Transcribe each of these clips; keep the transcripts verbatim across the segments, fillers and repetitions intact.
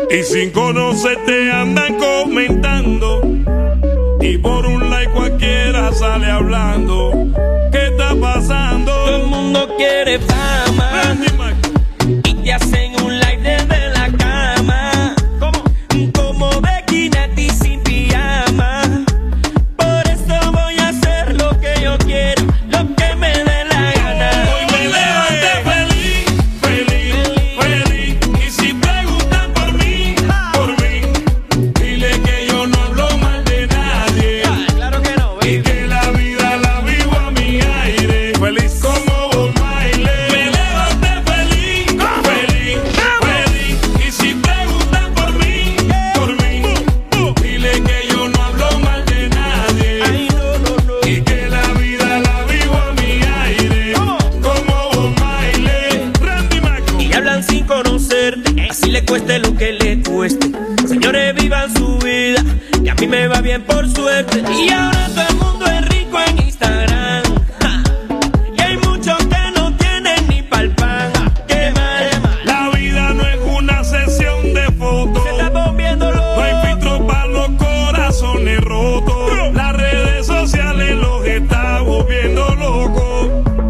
Y sin conocerte andan comentando, y por un like cualquiera sale hablando. ¿Qué está pasando? Todo el mundo quiere fama y te hacen un like desde la cama. ¿Cómo? Como Becky Nati sin pijama. Por eso voy a hacer lo que yo quiero, lo que me dé la gana. Hoy me levanté feliz, feliz, feliz. Y si preguntan por mí, por mí, dile que yo no hablo mal de nadie. Ah, claro que no, baby. Y que la vida la vivo a mi aire. Feliz como Bob Marley. Me levanté feliz, feliz, feliz. Y si preguntan por mí, por mí, dile que yo no hablo mal de nadie. Ay, no, no, no. Y que la vida la vivo a mi aire. Como Bob Marley. Randy Marco. Y hablan sin conocerte, así le cueste lo que le cueste. Señores, vivan su vida, que a mí me va bien por suerte. Y ahora todo el mundo es rico en Instagram. Ja. Y hay muchos que no tienen ni pa'l pan. Qué mal. La vida no es una sesión de fotos. Se está volviendo loco. No hay filtro para los corazones rotos. Las redes sociales los está volviendo locos.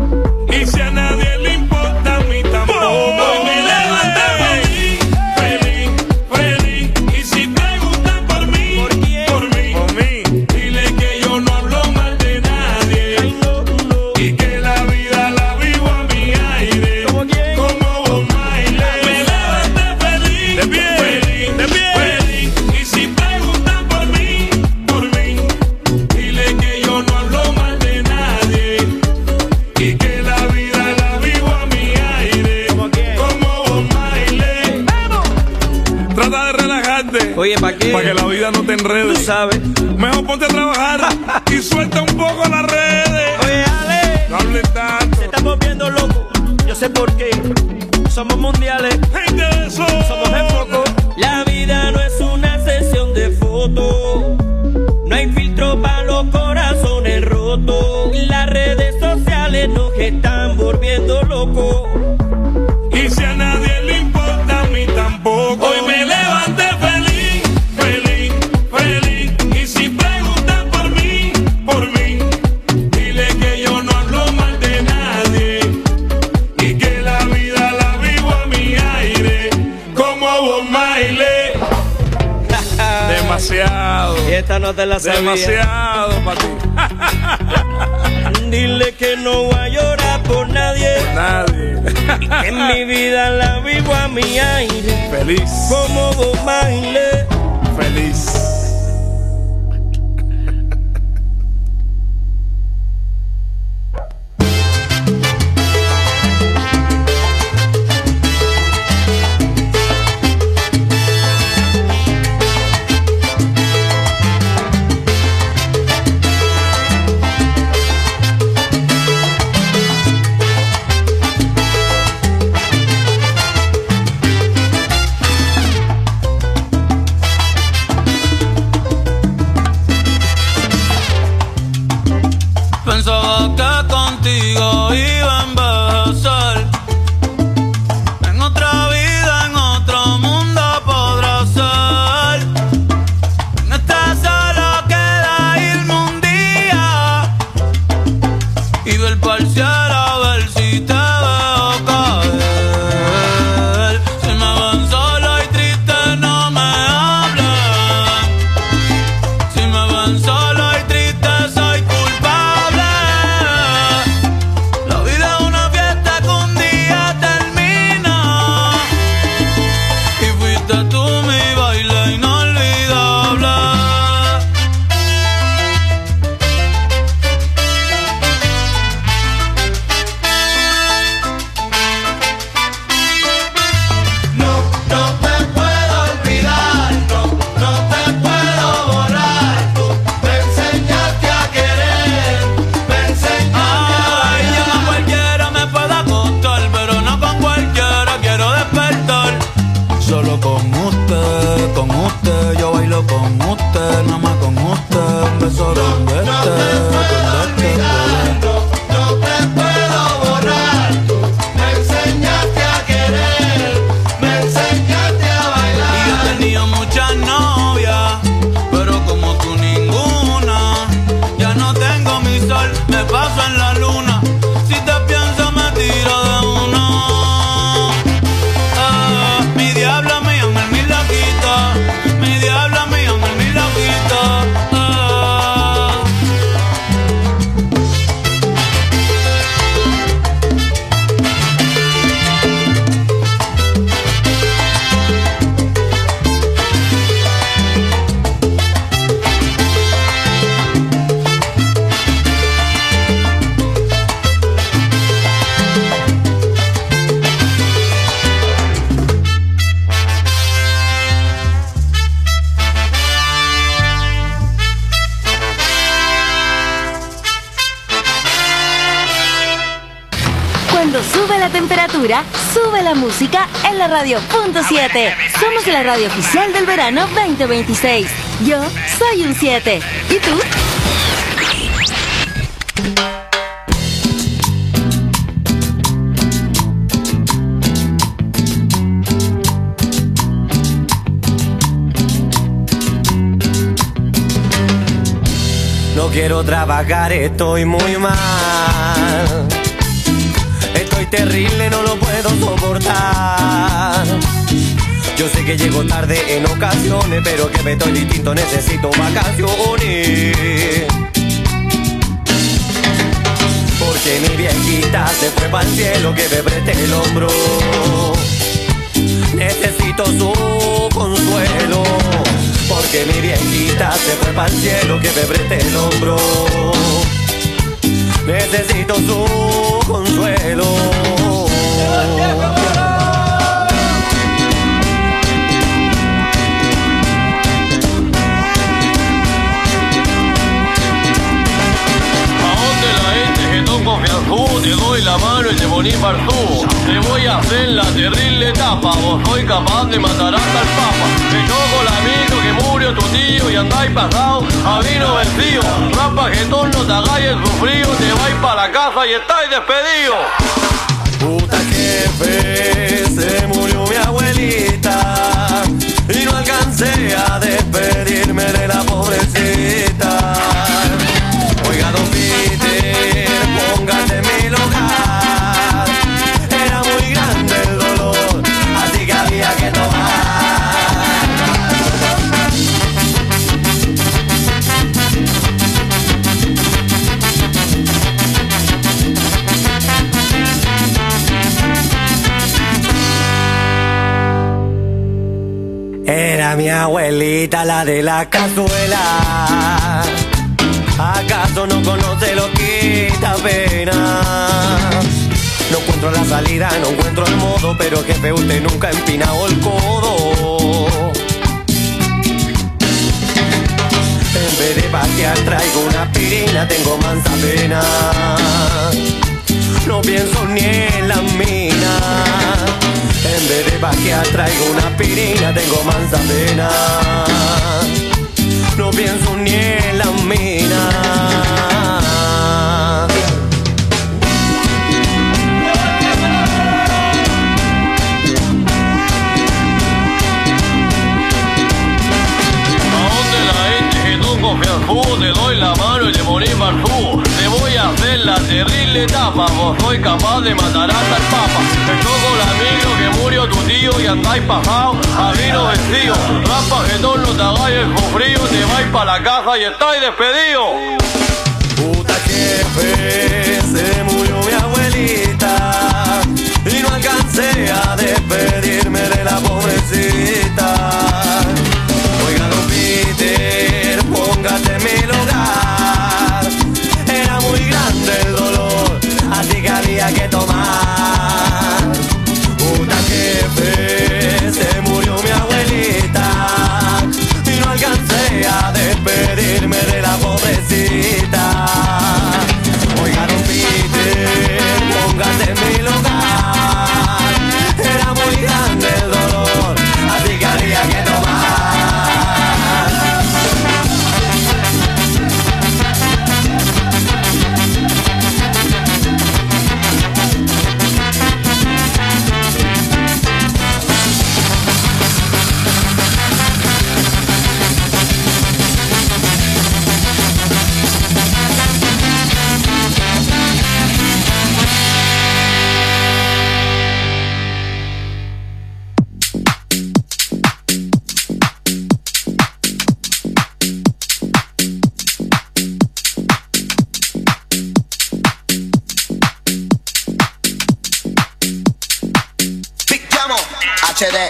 Y si a nadie le importa, a mí tampoco. Hoy me levanté feliz, feliz, feliz. Y si preguntan por mí, ¿Por quién? por mí, por mí, dile que yo no hablo mal de nadie. Ay, no, no. Y que la vida la vivo a mi aire. ¿Cómo quién? Como Bob Marley. Me levanté feliz, De pie, feliz, de pie. feliz. Y si preguntan por mí, por mí, dile que yo no hablo mal de nadie. Y que la vida la vivo a mi aire. ¿Cómo quién? Como Bob Marley. Trata de relajarte. Oye, ¿pa' qué? Para que la vida no te Tú enrede. sabes. Mejor ponte a trabajar y suelta un poco las redes. Oye, Ale, No hables tanto. se está volviendo loco. Yo sé por qué. Somos mundiales. Gente de eso. Somos el foco. La vida no es una sesión de fotos. No hay filtro para los corazones rotos. Las redes sociales nos están volviendo locos. Y si a nadie le importa, a mí tampoco. Hoy me levanté feliz, feliz, feliz. Y si preguntan por mí, por mí, dile que yo no hablo mal de nadie. Y que la vida la vivo a mi aire. Como Bob Marley. Demasiado. Y esta no te la sabía. Demasiado para ti. Dile que no voy a llorar por nadie. Nadie. Que en mi vida la vivo a mi aire. Feliz. Como Bob Marley. Feliz. Pensaba que contigo iba a envejecer. En otra vida, en otro mundo podrá ser. En esta solo queda irme un día y ver pa'l cielo a ver si te veo caer. Si me ven solo y triste no me hablen. Si me ven solo y triste soy culpable. La vida es una fiesta que un día termina. Y fuiste tú mi baile inolvidable. No, no te puedo olvidar, no, no te puedo borrar. Tú me enseñaste a querer, me enseñaste a Ay, yo a bailar. cualquiera me puedo acostar, pero no con cualquiera quiero despertar. Solo con usted, con usted, yo bailo con usted, nada más con usted, un beso donde No esté, te puedo donde esté, olvidar, no, no te puedo borrar. Tú me enseñaste a querer, me enseñaste a y yo te bailar. temperatura, sube la música en la radio punto siete. Somos la radio oficial del verano veinte veintiséis. Yo soy un siete. ¿Y tú? No quiero trabajar, estoy muy mal. Estoy terrible, no lo puedo soportar. Yo sé que llego tarde en ocasiones, pero que me estoy distinto, necesito vacaciones. Porque mi viejita se fue para el cielo, que me preste el hombro. Necesito su consuelo. Porque mi viejita se fue para el cielo, que me preste el hombro. Necesito su consuelo. Confianzú, te doy la mano y te poní partú. Te voy a hacer la terrible etapa. Vos soy capaz de matar hasta el papa. Te choco el amigo que murió tu tío y andáis pasado a vino vencido. Rampa que no te hagáis el sufrido. Te vais para la casa y estáis despedido. Puta jefe, se murió mi abuelita y no alcancé a despedirme de la pobrecita. Oiga, don Peter, póngase en mi lugar. Era muy grande el dolor, así que había que tomar. Era mi abuelita, la de la cazuela. ¿Acaso no conoce lo que da pena? No encuentro la salida, no encuentro el modo, pero jefe, usted nunca ha empinado el codo. En vez de pasear traigo una aspirina, tengo mansa pena. No pienso ni en la mina. En vez de pasear traigo una aspirina, tengo mansa pena. No pienso ni en la mina. ¿A dónde la gente que tú confianzú? Te doy la mano y te poní partú. Te voy a hacer la terrible etapa. Vos soy capaz de matar hasta el papa. Te choco el amigo que murió tu tío y andáis pasado a vino vencido. Rampa que no te hagáis el sufrido. Te vais para la casa y estáis despedido. Puta jefe, se murió mi abuelita y no alcancé a despedirme de la pobrecita. Oiga, don Peter, póngase en mi lugar. Era muy grande el dolor, así que había que tomar. Puta jefe, se murió mi abuelita y no alcancé a despedirme de la pobrecita. Oiga, don Peter, póngase en mi lugar. Era muy grande el dolor, así que había que tomar. H D.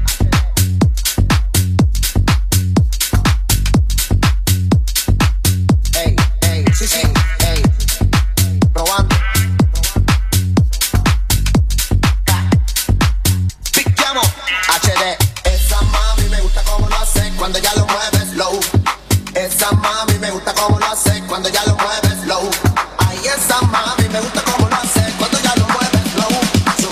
Ey, ey, sí, sí, ey, probando. Picamos H D. Esa mami me gusta como lo hace cuando ya lo mueves slow. Esa mami me gusta como lo hace cuando ya lo mueves slow. Ay, esa mami me gusta como lo hace cuando ya lo mueves slow.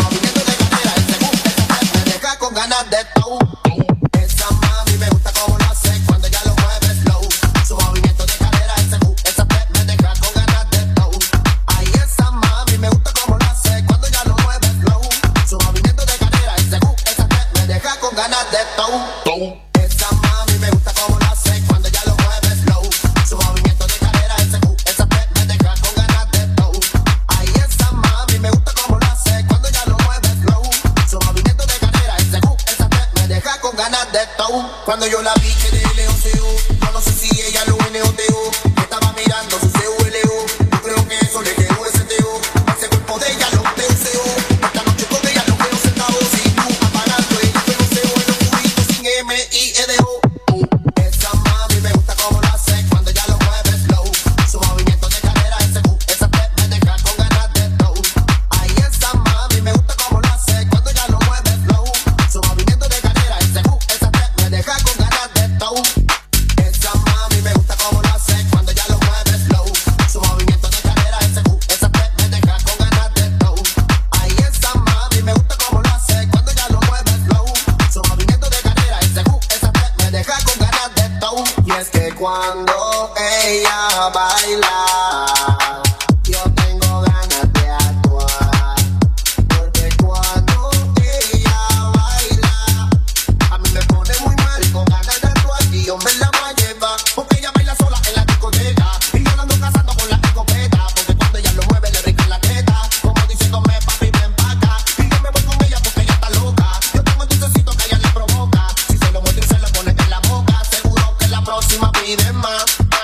ganas de todo. Esa mami me gusta como lo hace cuando ella lo mueve slow. Su movimiento de cadera, ese cu, esa te me deja con ganas de todo. Ay, esa mami me gusta como lo hace cuando ella lo mueve slow. Su movimiento de cadera, ese cu, esa te me deja con ganas de todo. Cuando yo la vi que de lejos se yo no sé si ella lo N O T O. Estaba mirando su C U L O. Yo creo que eso le quedó ese T O. Ese cuerpo de ella lo veo C O. Esta noche con ella lo veo sentado sin luz, apagando el veo C O en los cubitos sin M I E D O. Esa mami me gusta como lo hace cuando ella lo mueve slow. Su movimiento de cadera, ese cu, esa te me deja con ganas de todo. Ay, esa mami me gusta como lo hace cuando ella lo mueve slow. Su movimiento de cadera, ese cu, esa te me deja con ganas de todo. Esa mami me gusta como lo hace cuando ella lo mueve slow. Su movimiento de cadera, ese cu, esa te me deja con ganas de todo. Ay, esa mami me gusta como lo hace cuando ella lo mueve slow. Su movimiento de cadera, ese cu, esa te me deja con ganas de todo. Y es que cuando ella baila, yo tengo ganas de actuar. Porque cuando ella baila, a mí me pone muy mal y con ganas de actuar. Y yo me la voy a llevar, porque ella baila sola en la discoteca. Y yo la ando cazando con la escopeta, porque cuando ella lo mueve le brinca la teta. Como diciéndome, papi, ven pa' acá. Y yo me voy con ella porque ella está loca. Yo tengo el dulcecito que a ella le provoca. Si se lo muestro y se lo pone en la boca, seguro que la próxima pide más.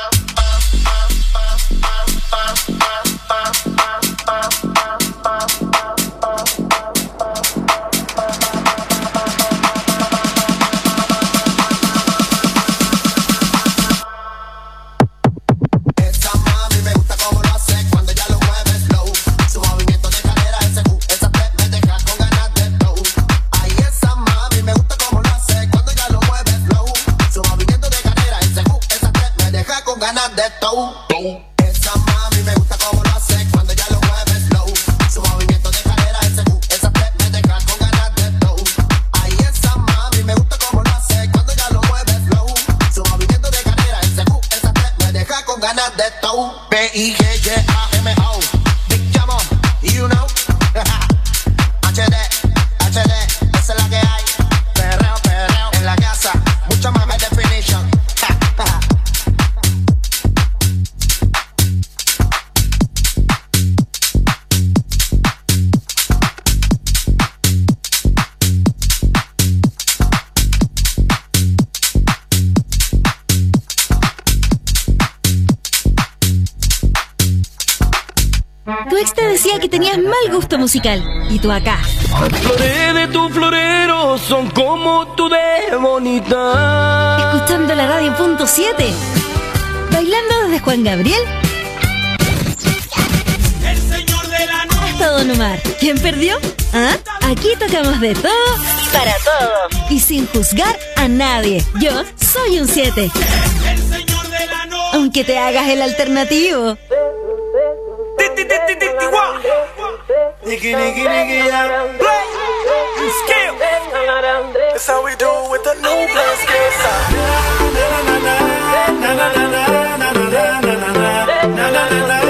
Esa mami me gusta como lo hace cuando ella lo mueve slow. Su movimiento de cadera, ese cu, esa te me deja con ganas de todo. Ay, esa mami me gusta como lo hace cuando ella lo mueve slow. Su movimiento de cadera, ese cu, esa te me deja con ganas de todo. Esa mami me gusta como lo hace cuando ella lo mueve slow. Su movimiento de cadera, ese cu, esa te me deja con ganas de todo. Ay, esa mami me gusta como lo hace cuando ella lo mueve slow. Su movimiento de cadera, ese cu, esa te me deja con ganas de todo. B I G G A M O, Big Jamo, you know. H D, H D, esa es la que hay. Perreo, perreo en la casa, mucha más high definition. Tu ex te decía que tenías mal gusto musical. Y tú acá, Flores de tu florero son como tú de bonita. escuchando la radio punto siete. Bailando desde Juan Gabriel El señor de la noche. hasta Don Omar. ¿Quién perdió? ¿Ah? Aquí tocamos de todo y para todos. Y sin juzgar a nadie. Yo soy un siete. El señor de la noche. Aunque te hagas el alternativo. Nigga, nigga, nigga, yeah. Play. Skill. That's how we do it with the new blast skill. Na na na na na na na na na na na na na na na.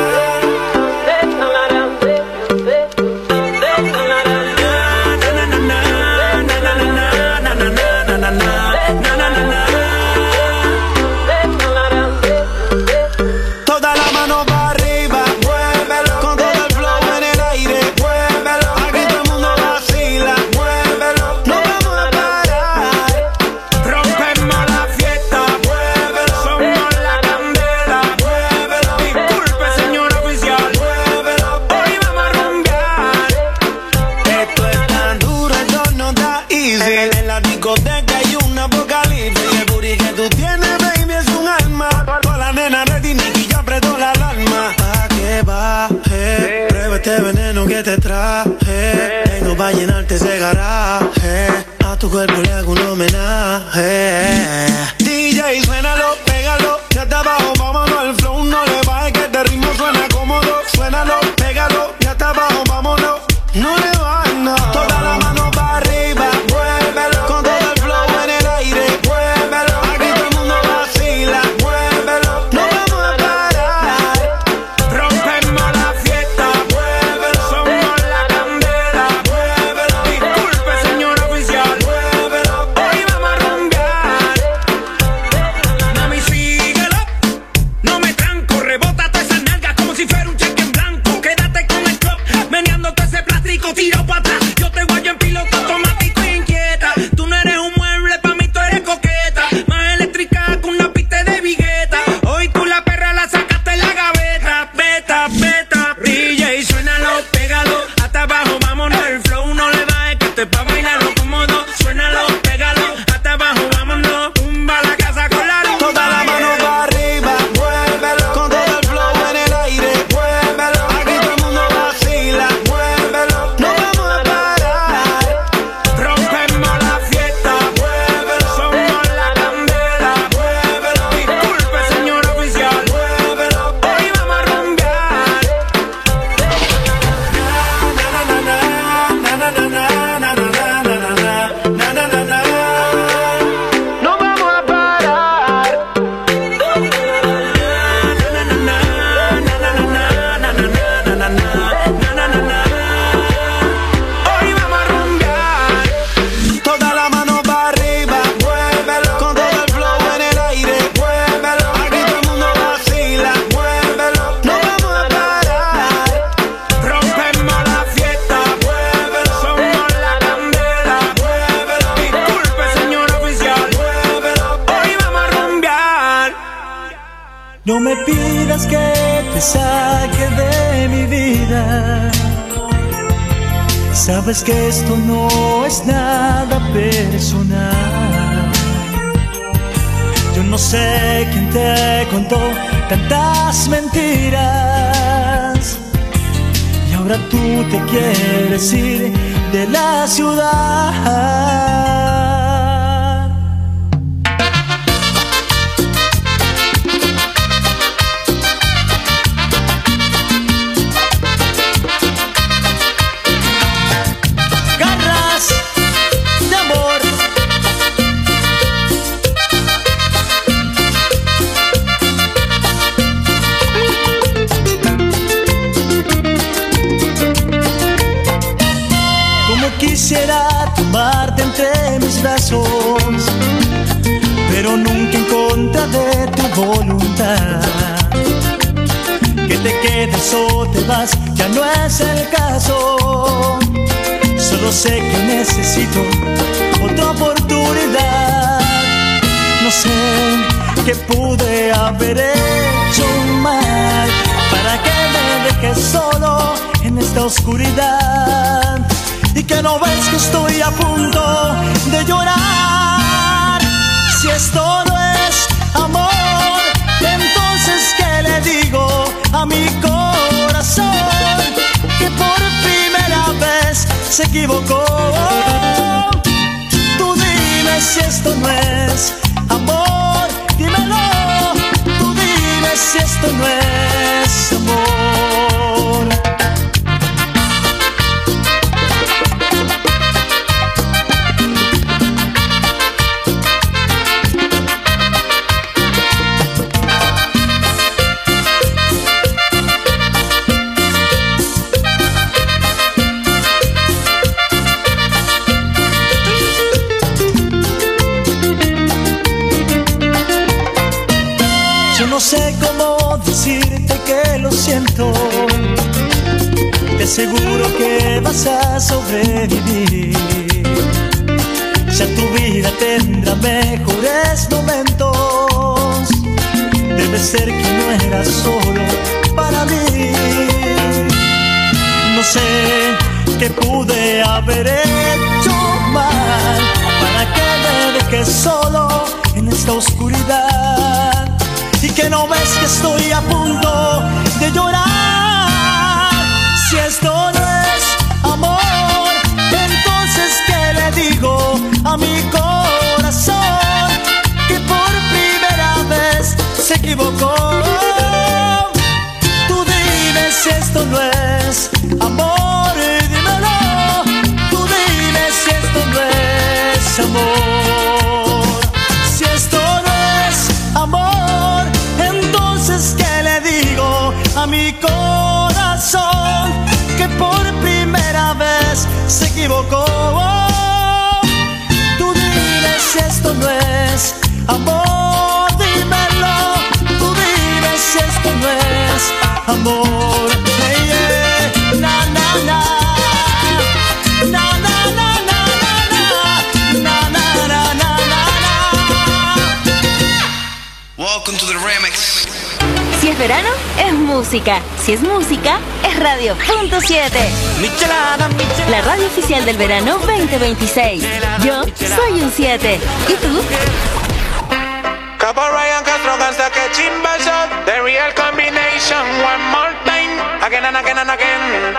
Toda la mano para arriba, muévelo. Con todo el flow en el aire, muévelo. Aquí todo el mundo vacila, muévelo. No vamos a parar, rompemos la fiesta, muévelo. Somos la candela, muévelo. Disculpe, señor oficial, muévelo. Hoy vamos a rumbear. Esto es tan duro, esto no da easy. En la discoteca hay un apocalipsis. El booty que tú tienes, baby, es un alma. Toda la nena ready, Nicky ya apretó la alarma. Pa' que baje, prueba este veneno que te traje. Vengo pa' llenarte ese garaje. A tu cuerpo le hago un homenaje. D J, suénalo, pégalo. Ya está abajo, vámonos al flow. No le bajes que este ritmo suena cómodo. Suénalo, pégalo. Ya está abajo, vámonos. No le bajes, no. Toda la mano para arriba, muévelo. Con todo el flow en el aire, muévelo. Aquí todo el mundo vacila, muévelo. No vamos a parar, rompemos la fiesta, muévelo. Somos la candela, muévelo. Disculpe, señor oficial, muévelo. No me pidas que te saque de mi vida. Sabes que esto no es nada personal. Yo no sé quién te contó tantas mentiras y ahora tú te quieres ir de la ciudad. Quisiera tomarte entre mis brazos, pero nunca en contra de tu voluntad. Que te quedes o te vas ya no es el caso. Solo sé que necesito otra oportunidad. No sé qué pude haber hecho mal para que me dejes solo en esta oscuridad. Y que no ves que estoy a punto de llorar. Si esto no es amor, entonces ¿qué le digo a mi corazón? Que por primera vez se equivocó. Tú dime si esto no es amor, dímelo. Tú dime si esto no es amor. No sé cómo decirte que lo siento. Te aseguro que vas a sobrevivir. Ya tu vida tendrá mejores momentos. Debe ser que no eras solo para mí. No sé qué pude haber hecho mal para que me dejes solo en esta oscuridad. Y que no ves que estoy a punto de llorar. Si esto no es amor, entonces ¿qué le digo a mi corazón? Que por primera vez se equivocó. Tú dime si esto no es amor, dímelo. Tú dime si esto no es amor. Si esto no es amor, entonces ¿qué le digo a mi corazón? Que por primera vez se equivocó. Tú dime si esto no es amor, dímelo. Tú dime si esto no es amor. Hey, yeah. Na, na, na. Na, na, na, na, na, na. Na, na, na, na, na. Welcome to the remix. Si es verano, es música. Si es música, es Radio Punto siete. La radio oficial del verano veinte veintiséis. Yo soy un siete. ¿Y tú? Capo Ryan Castro hasta que chimba shot. The real combination. One more time. Again and again and again.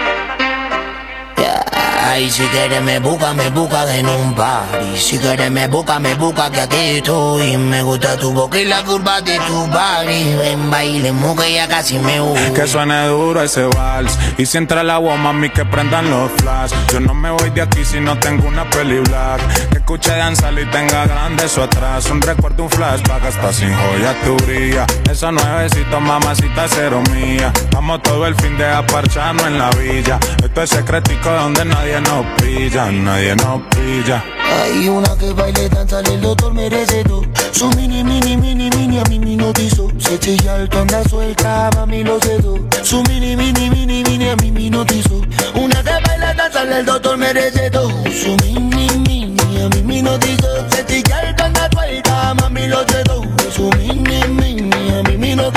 Ay, si quieres me busca, me busca en un party. Si quieres me busca, me busca que aquí estoy. Me gusta tu boca y la curva de tu body. Ven, bailemos que ya casi me busca. Que suene duro ese vals. Y si entra la agua, mami, que prendan los flash. Yo no me voy de aquí si no tengo una peli black. Que escuche danzar y tenga grande eso atrás. Un recuerdo, un flashback, hasta sin joya tu brilla. Esos nuevecitos, mamacita, cero mía. Vamos todo el fin de aparcharnos en la villa. Esto es secretico donde nadie nos pilla, nadie nos pilla. Hay una que baile, danza, el doctor merece todo. Su mini, mini, mini, mini, a mí me notizó. Se chilla alto, anda suelta, mami lo cedo. Su mini, mini, mini, mini, a mí me notizó. Una que baila, danza, el doctor merece todo. Su mini, mini, a mí me notizó. Se chilla alto, anda suelta, mami lo cedo. Su mini, mini, a mí me notizó.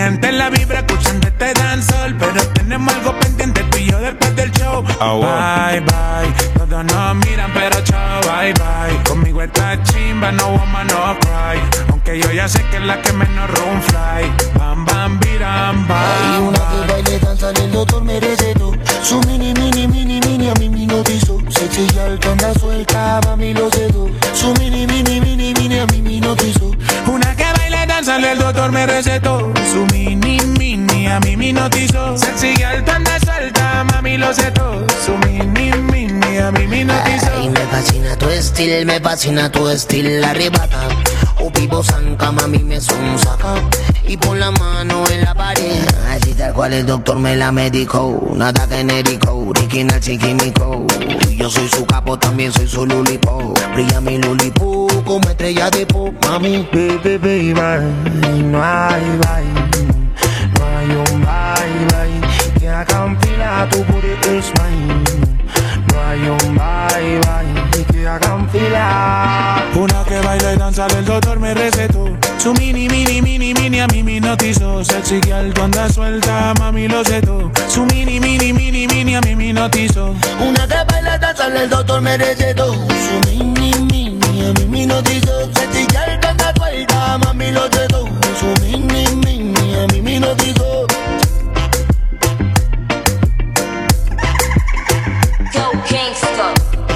sientes la vibra escuchando este dancehall, pero tenemos algo pendiente tú y yo después del show. Oh, bye, bye, todos nos miran pero chao, bye, bye. Conmigo esta chimba, no woman, no cry. Aunque yo ya sé que es la que menos room fly. Bam, bam, biram, bam. Hay una que baile, danza, el doctor merece todo. Su mini, mini, mini, mini, a mí me notizó. Se chilla el anda suelta, mami lo cedo. Su mini, mini, mini, mini, a mí me notizó. Una que baile, danza, el doctor me recetó. Su mini, mini, a mí me hipnotizó. Sexy girl, tú andas suelta, mami lo sé todo. Su mini, mini, a mí me hipnotizó. Ay, me fascina tu estilo, me fascina tu estilo, arrebata. O vivo zanca, mami me sonsaca. Y pon la mano en la pared. Así tal cual el doctor me la medicó. Nada genérico, original sin químico. Yo soy su capo, también soy su lulipo. Brilla mi lulipo como estrella de pop, mami. Baby, baby, bye. No hay bye. No hay un bye, bye. Que haga un fila, tu booty is mine. No hay un bye, bye. Que haga un fila. Una que baila y danza, el doctor me recetó. Su mini, mini, mini, mini, a mí me hipnotizó. Sexy girl, tú andas suelta, mami lo sé todo. Su mini, mini, mini, mini, a mí me hipnotizó. Una que baila, danza, el doctor me recetó. Su mini, mini, a mí me hipnotizó. Sexy girl, tú andas suelta, mami lo sé todo. Su mini, mini, a mí me hipnotizó. Go Gangsta.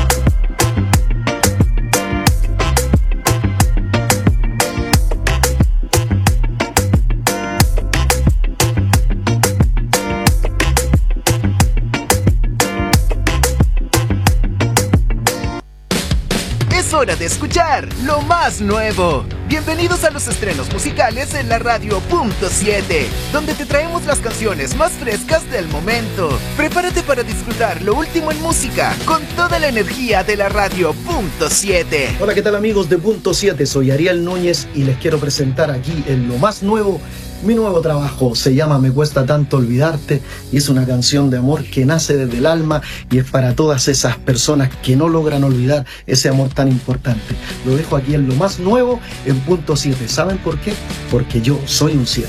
Es hora de escuchar lo más nuevo. Bienvenidos a los estrenos musicales en la Radio Punto siete, donde te traemos las canciones más frescas del momento. Prepárate para disfrutar lo último en música con toda la energía de la Radio Punto siete. Hola, ¿qué tal amigos de Punto siete? Soy Ariel Núñez y les quiero presentar aquí en lo más nuevo. Mi nuevo trabajo se llama Me Cuesta Tanto Olvidarte y es una canción de amor que nace desde el alma y es para todas esas personas que no logran olvidar ese amor tan importante. Lo dejo aquí en lo más nuevo en Punto siete. ¿Saben por qué? Porque yo soy un siete.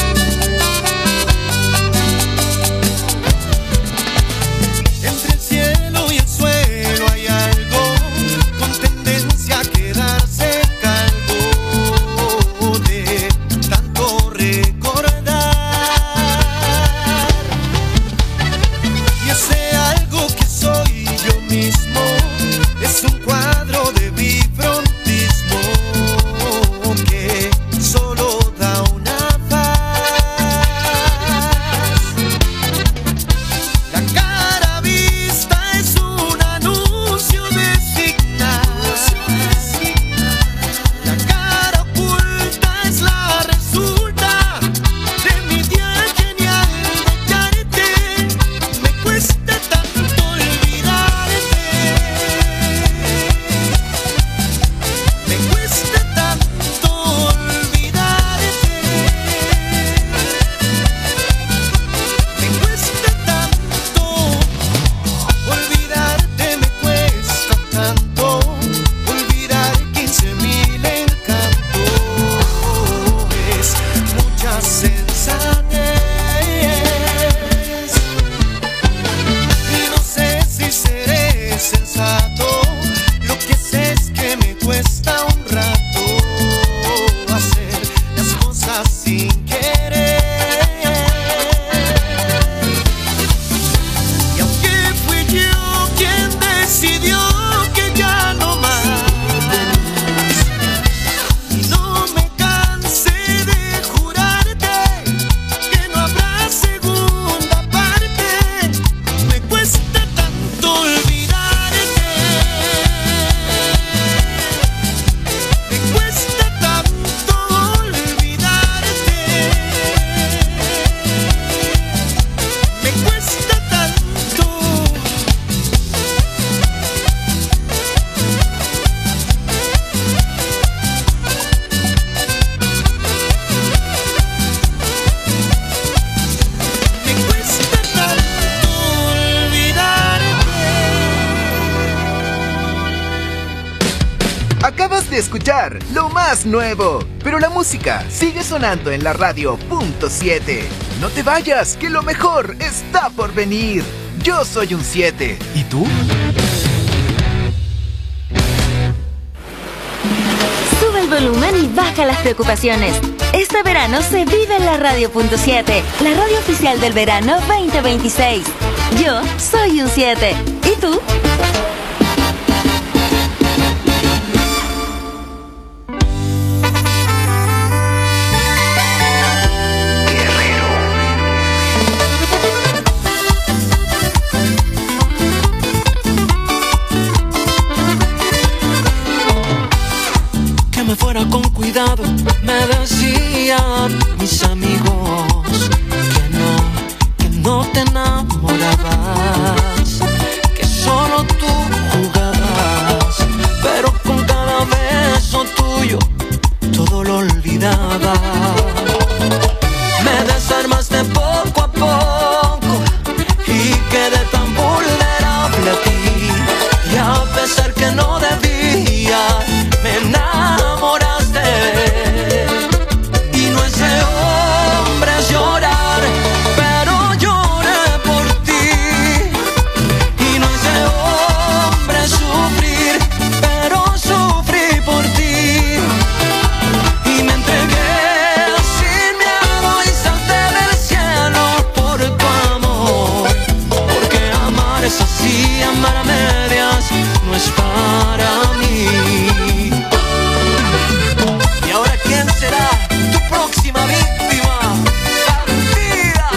Entre el cielo de escuchar lo más nuevo, pero la música sigue sonando en la radio punto siete. No te vayas, que lo mejor está por venir. Yo soy un siete. ¿Y tú? Sube el volumen y baja las preocupaciones. Este verano se vive en la radio punto siete, la radio oficial del verano veinte veintiséis. Yo soy un siete. ¿Y tú? Me fuera con cuidado, me decían mis amigos que no, que no te enamorabas, que solo tú jugabas, pero con cada beso tuyo todo lo olvidaba. Me desarmaste poco a poco y quedé tan vulnerable a ti, y a pesar que no debía, me enamoraste. Y no es de hombres llorar, pero lloré por ti. Y no es de hombres sufrir, pero sufrí por ti. Y me entregué sin miedo y salté del cielo por tu amor. Porque amar es así, amar a medias no es para mí. Y ahora, ¿quién será tu próxima víctima? ¡Bandida!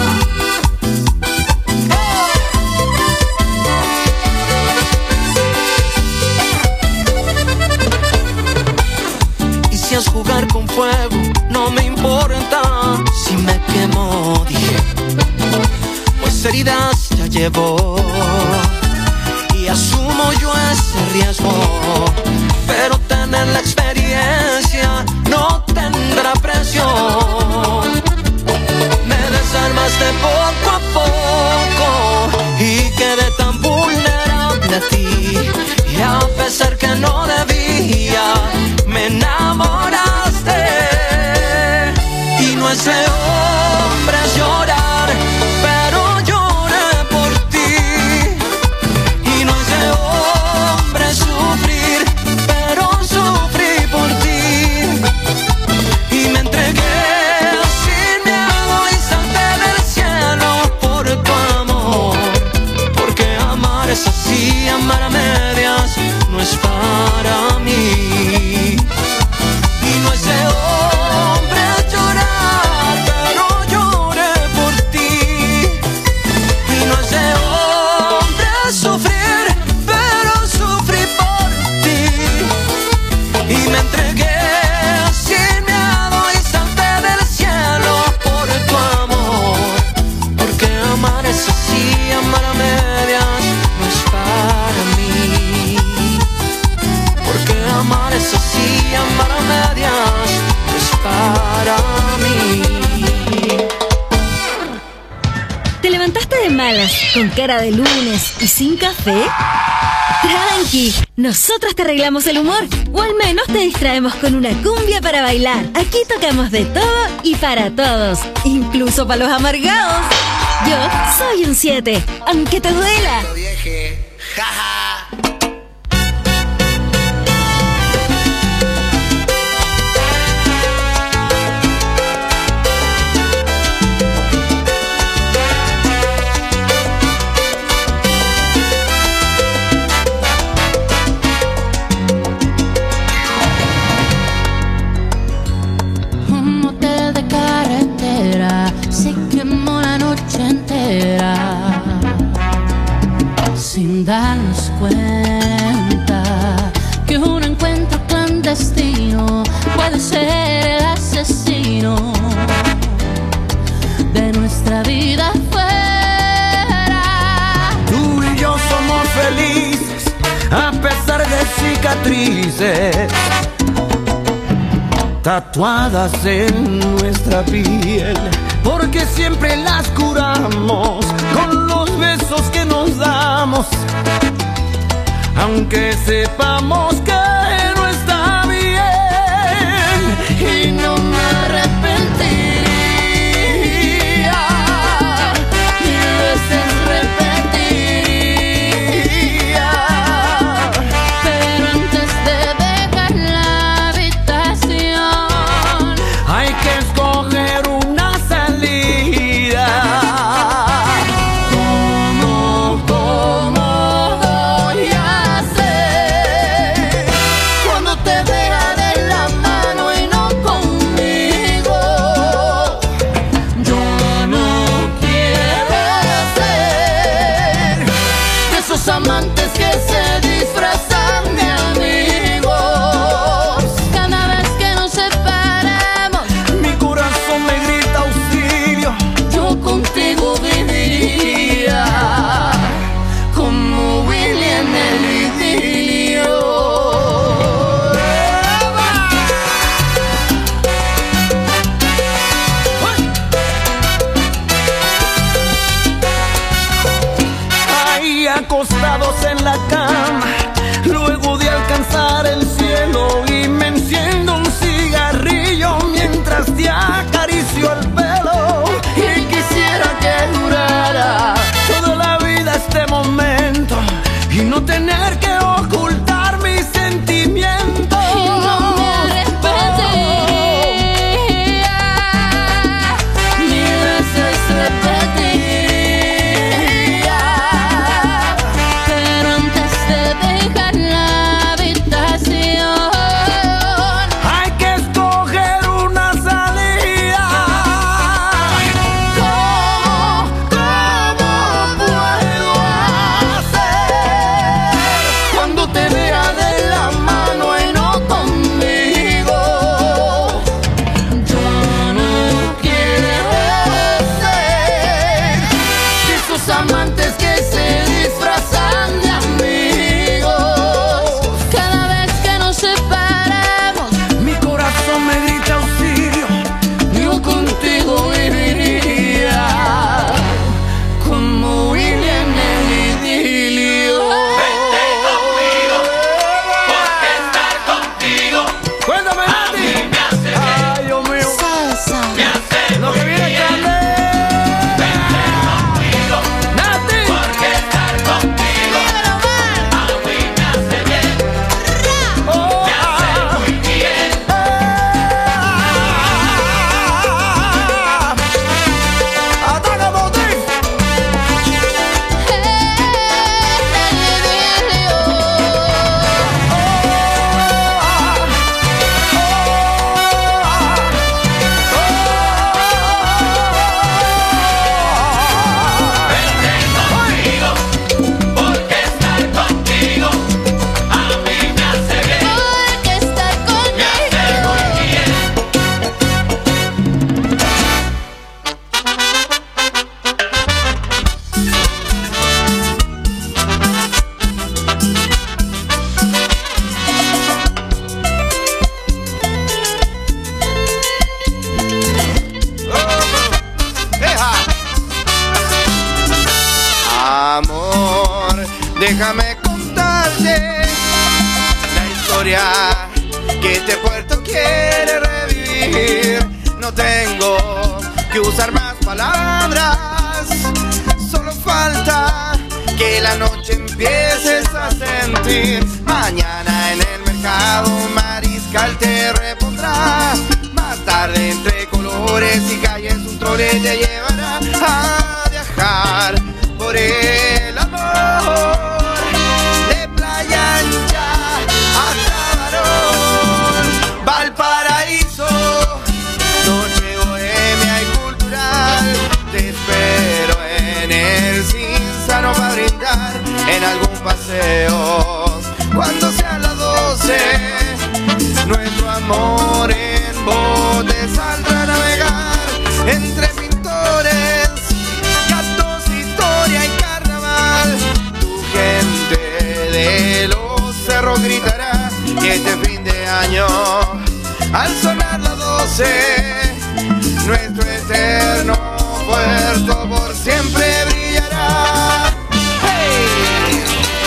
¡Oh! Y si es jugar con fuego, no me importa si me quemo, dije, pues heridas ya llevo y asumo yo ese riesgo, pero tener la experiencia no tendrá precio. Me desarmaste poco a poco y quedé tan vulnerable a ti, y a pesar que no debía, me enamoraste. Y no es de hombres llorar, pero lloré por ti. Y no es de hombres sufrir, pero sufrí por ti. Y me entregué sin miedo y salté del cielo por tu amor. Porque amar es así, amar a medias no es para mí. Y no es de hombres llorar, pero lloré por ti. Y no es de hombres sufrir, pero sufrí por ti. Y me entregué sin miedo y salté del cielo por tu amor. Porque amar es así, amar a medias no es para mí. Porque amar es así, amar a medias no es para mí. ¿Te levantaste de malas, con cara de lunes y sin café? Tranqui, nosotros te arreglamos el humor, o al menos te distraemos con una cumbia para bailar. Aquí tocamos de todo y para todos, incluso para los amargados. Yo soy un siete, aunque te duela. Un motel de carretera se quemó la noche entera sin darnos cuenta que un encuentro clandestino puede ser el asesino de nuestra vida fuera. Tú y yo somos felices a pesar de cicatrices tatuadas en nuestra piel, porque siempre las curamos con los besos que nos damos, aunque sepamos que no está bien. Déjame contarte la historia que este puerto quiere revivir. No tengo que usar más palabras, solo falta que la noche empieces a sentir. Mañana en el mercado un mariscal te repondrá. Más tarde entre colores y calles un trole te llevará a viajar por el amor. De Playa Ancha a Tabarón, Valparaíso, noche bohemia y cultural. Te espero en el Cinzano para brindar en algún paseo. Cuando sean las doce, nuestro amor en bote saldrá a navegar entre pintores, gatos, historia y carnaval. Tu gente de los cerros gritará que este fin de año, al sonar las doce, nuestro eterno puerto por siempre brillará. ¡Hey!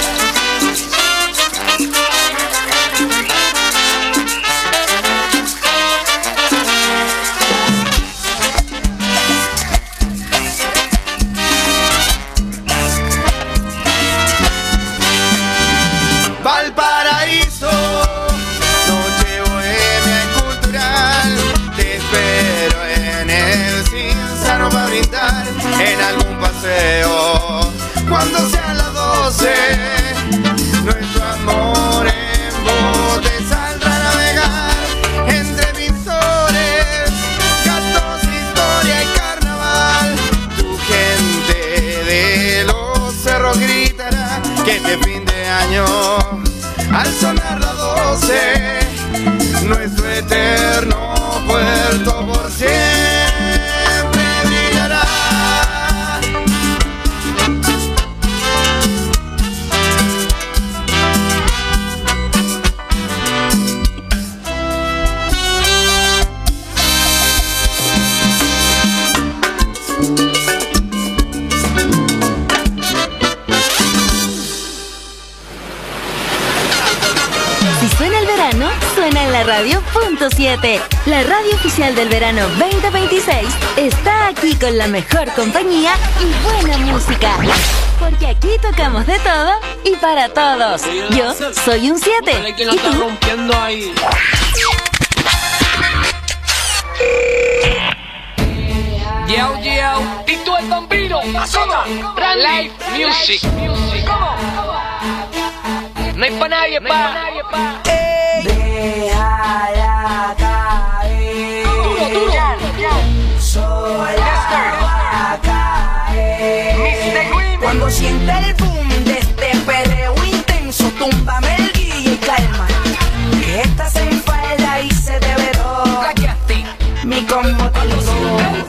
Valparaíso, noche bohemia y cultural. Te espero en el Cinzano para brindar en algún paseo. Cuando sean las doce, nuestro amor en bote saldrá a navegar entre pintores, gatos, historia y carnaval. Tu gente de los cerros gritará que este fin de año, al sonar las doce, nuestro eterno puerto por siempre brillará. Suena en la radio punto siete. La radio oficial del verano veinte veintiséis está aquí con la mejor compañía y buena música. Porque aquí tocamos de todo y para todos. Yo soy un siete. ¿Y tú? Rompiendo ahí. Yo, yo, Tito el Bambino, Azota, Live Music. ¿Cómo? No hay pa' nadie, pa'. Déjala caer. Duro, duro. Sola va a caer. Cuando sienta el boom de este perreo intenso, túmbame el guille y calma. Que estás en falda y se te ve todo. Mi combo te lo doy.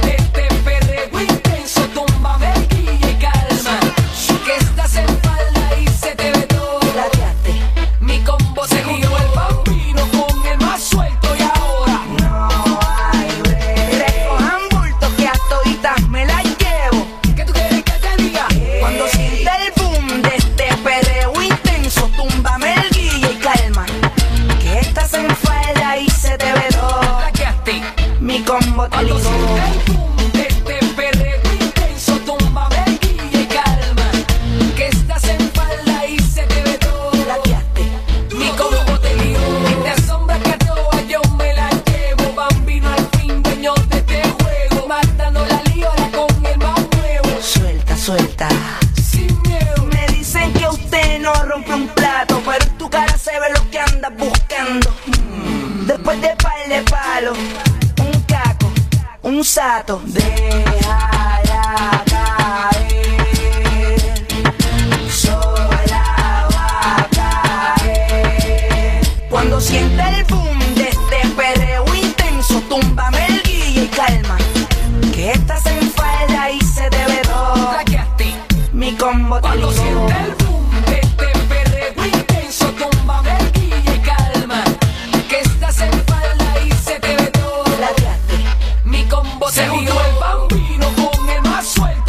Cuando siente el boom de este perreo intenso, tómame el guille y calma. Que estás en falda y se te ve todo. Mi combo te lió. Y te asombra que a todas yo me la llevo. Bambino al fin, dueño de este juego. Matando la lío ahora con el más nuevo. Suelta, suelta. Sin miedo. Me dicen que usted no rompe un plato, pero en tu cara se ve lo que andas buscando. Mm. Después de par de palos, un sato, déjala caer, sola va a caer. Cuando sienta el boom de este perreo intenso, túmbame el guille y calma. Que estás en falda y se te ve todo. Mi combo te Cuando siente el boom de este perreo intenso, túmbame el guille y calma. Que estás en falda y se te ve todo. Mi combo se unió el Bambino con el más suelto.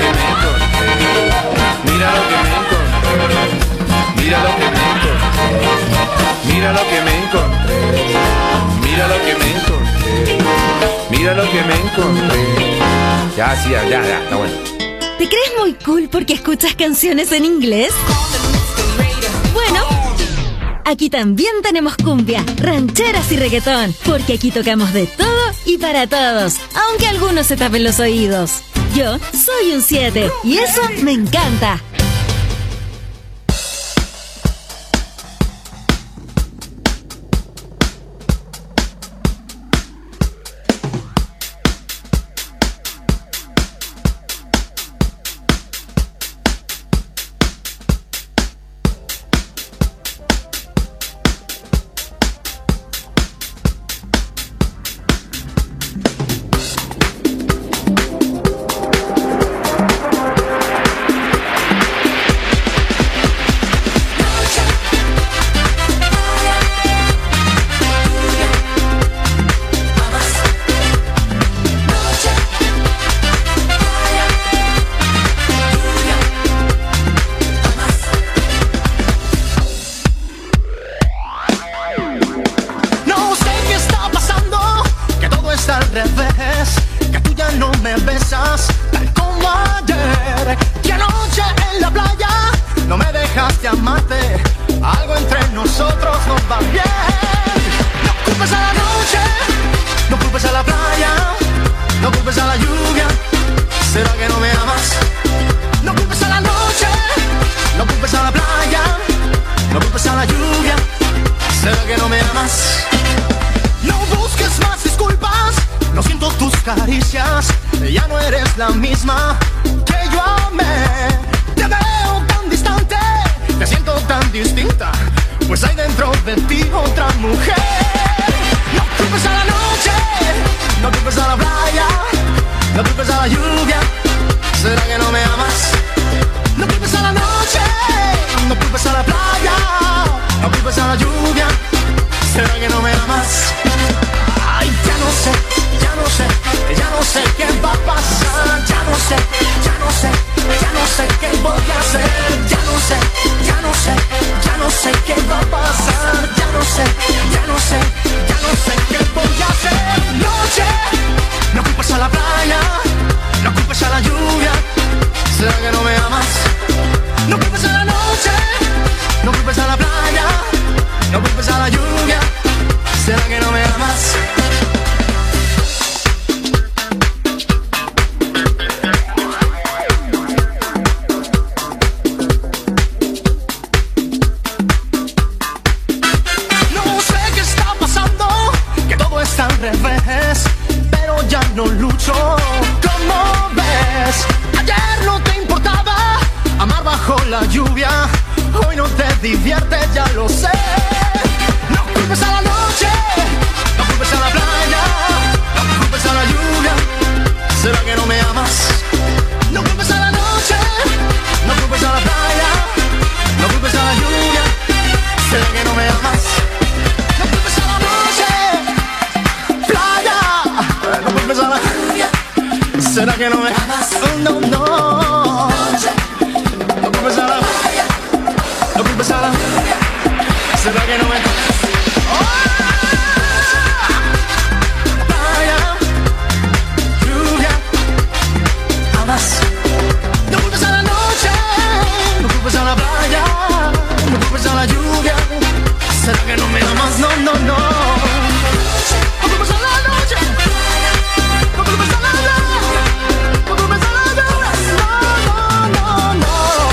Mira lo que me encontré, mira lo que me encontré, mira lo que me encontré. Ya, sí, ya, ya, ya, está bueno. ¿Te crees muy cool porque escuchas canciones en inglés? Bueno, aquí también tenemos cumbia, rancheras y reggaetón, porque aquí tocamos de todo y para todos, aunque algunos se tapen los oídos. Yo soy un siete y eso me encanta.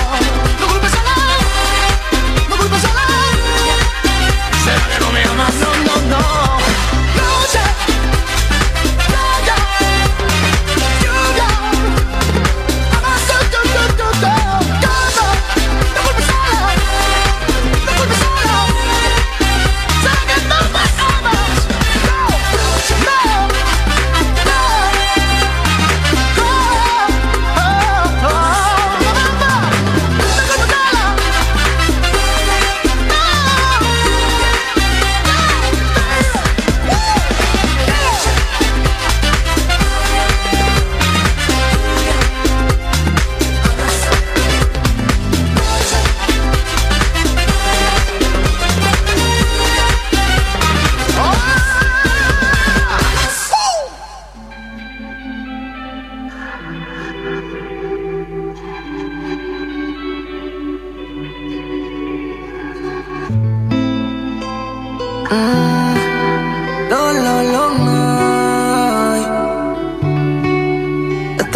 No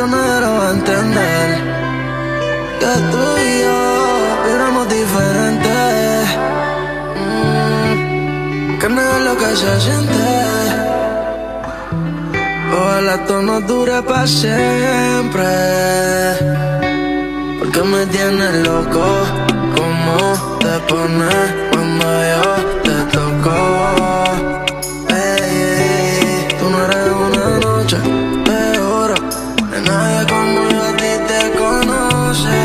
esto nadie lo va a entender. Que tú y yo vibramos diferentes. Mm, que no es lo que se siente. Ojalá esto no dure para siempre. Porque me tienes loco. ¿Cómo te pones cuando yo te toco? Hey, tú no eres una noche de oro. De nadie como yo a ti te conoce.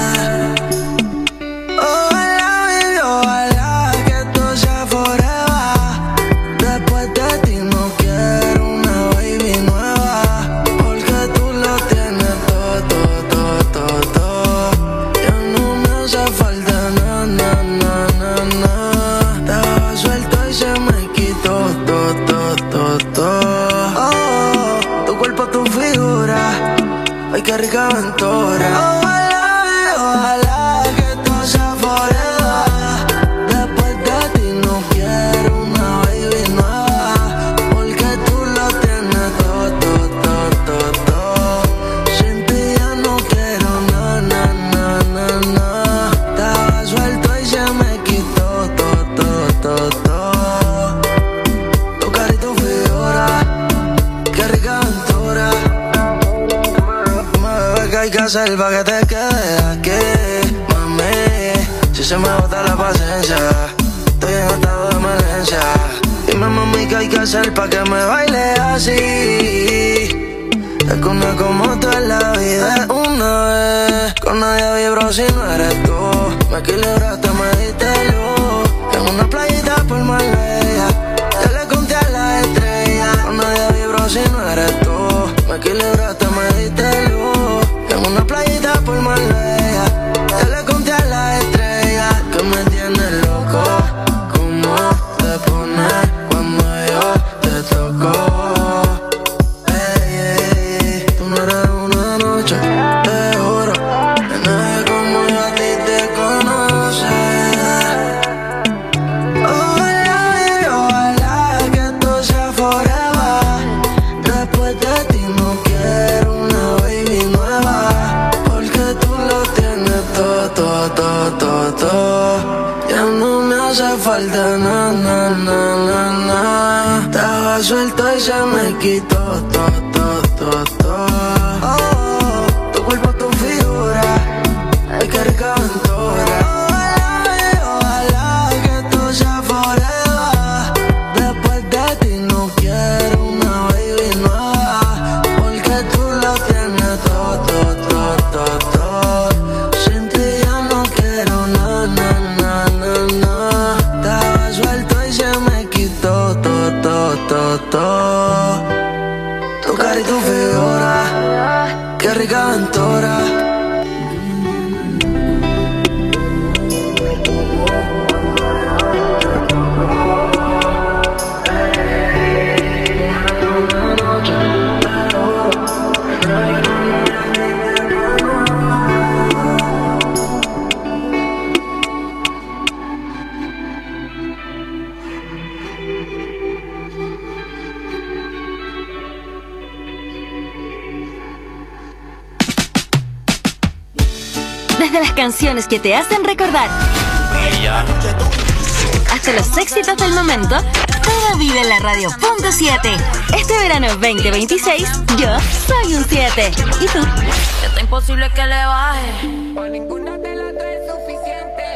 Ojalá, baby, ojalá que esto sea forever. Después de ti no quiero una baby nueva. Porque tú lo tienes todo, todo, todo, todo. Ya no me hace falta nada, nada, nada, nada. Estaba suelto y se me quitó todo, todo, todo, todo. Oh, tu cuerpo, tu figura. Ay, qué rica aventura. Ojalá, ojalá que esto sea forever. Después de ti no quiero una baby nueva. Porque tú lo tienes todo, todo, todo, todo, todo. Sin ti ya no quiero na, na, na, na, na. Estaba suelto y se me quitó todo, todo, todo, todo. Tu cara y tu figura, qué rica aventura. ¿Qué hay que hacer pa' que te quedes aquí, mami? Si se me bota la paciencia, estoy en estado de emergencia. Dime, mami, ¿qué hay que hacer pa' que me baile así? Es que una como tú en la vida es una vez. Con nadie vibro si no eres tú. Me equilibraste, me diste luz. En una playita por Marbella, ya le conté a la estrella. Con nadie vibro si no eres tú. Me equilibraste, me diste luz. En una playita por Marbella, ya le conté a la estrella. Que me tienes loco. ¿Cómo te pones cuando yo te toco? Hey, hey, tú no eres una noche de oro. De nadie como yo a ti te conoce. Ojalá, baby, ojalá que esto sea forever. Después de ti no quiero una baby nueva. Porque tú lo tienes todo, todo, todo, todo, todo. Ya no me hace falta nada, nada, nada, nada. Estaba suelto y se me quitó todo, todo, todo, todo. Oh, tu cuerpo, tu figura, ay, qué rica aventura. Ojalá, ojalá que esto sea forever. Después de ti no quiero una baby nueva. Porque tú lo tienes todo, todo, todo, todo, todo. Sin ti ya no quiero nada, nada, nada, nada. Estaba suelto y se me quitó todo, todo, todo, todo. Tu cara y tu figura, qué rica aventura. Desde las canciones que te hacen recordar hasta los éxitos del momento, todo vive en la radio punto siete. Este verano veinte veintiséis, yo soy un siete. ¿Y tú? Está imposible que le baje. Por ninguna de las tres es suficiente.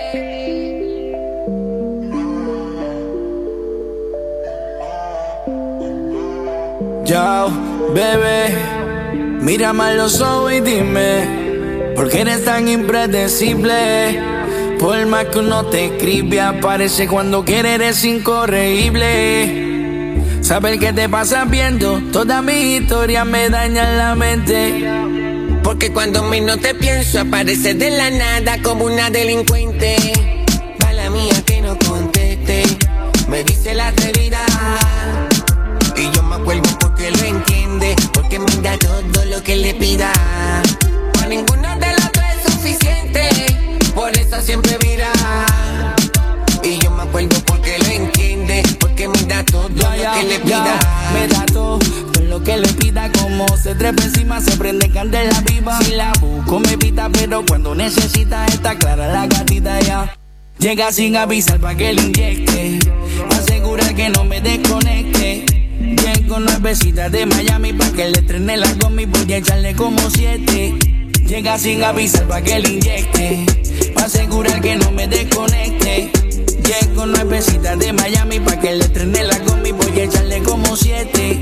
Yo, bebé, mírame a los ojos y dime, ¿por qué eres tan impredecible? Por más que uno te escribe, aparece cuando quiere, eres incorregible. Saber que te pasas viendo toda mi historia me daña la mente. Porque cuando menos te pienso, apareces de la nada como una delincuente. Mala mía que no conteste, me dice la atrevida. Y yo me acuerdo porque lo entiende, porque me da todo lo que le pida. Para ninguna de las tres es suficiente, por eso siempre mira. Y yo me acuerdo porque lo entiende, porque me da todo ya, lo ya, que le ya, pida. me da todo, todo lo que le pida. vida como se trepa encima, se prende candela viva. Si la busco me pita, pero cuando necesita está clara la gatita ya. Llega sin avisar pa' que le inyecte, asegura que no me desconecte. Llego nuevecita de Miami pa' que le estrene la gomi, voy a echarle como siete. Llega sin avisar pa' que le inyecte, pa' asegurar que no me desconecte. Llego nuevecita de Miami pa' que le estrene la gomi, voy a echarle como siete.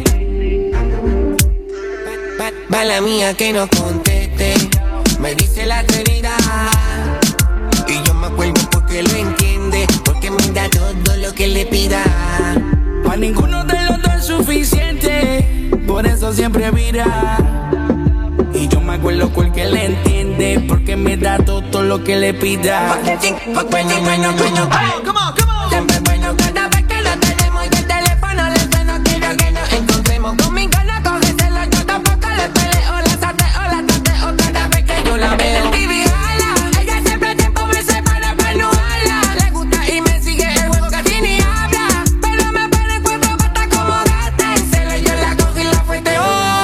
Va la mía que no conteste, me dice la atrevida. Y yo me acuerdo porque lo entiende, porque me da todo lo que le pida. Pa' ninguno de los dos es suficiente, por eso siempre vira. Y yo me acuerdo porque le entiende, porque me da todo lo que le pida. Bueno, bueno, bueno, come on, come on. Siempre bueno cada vez que lo tenemos y el teléfono le suena, quiero que nos encontremos. Conmigo no cógeselo, yo tampoco le peleo, la sateo, la tateo cada vez que yo la veo. T V jala, ella siempre tiempo me separa para no hablar. Le gusta y me sigue el juego, casi ni habla, pero me pone cuatro patas como gata. En celo yo la cojo y la fueteo.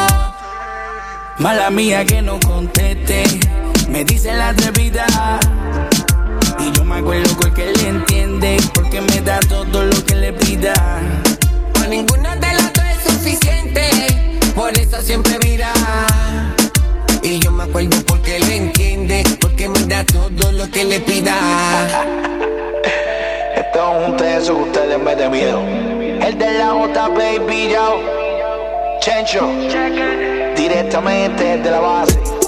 Mala mía que no conteste, me dice la atrevida. Y yo me acuerdo porque le entiende, porque me da todo lo que le pida. Con ninguno de los dos es suficiente, por eso siempre mira. Y yo me acuerdo porque le entiende, porque me da todo lo que le pida. Esto es un teso que ustedes me de miedo. El de la J, baby, yo. Chencho, directamente desde la base.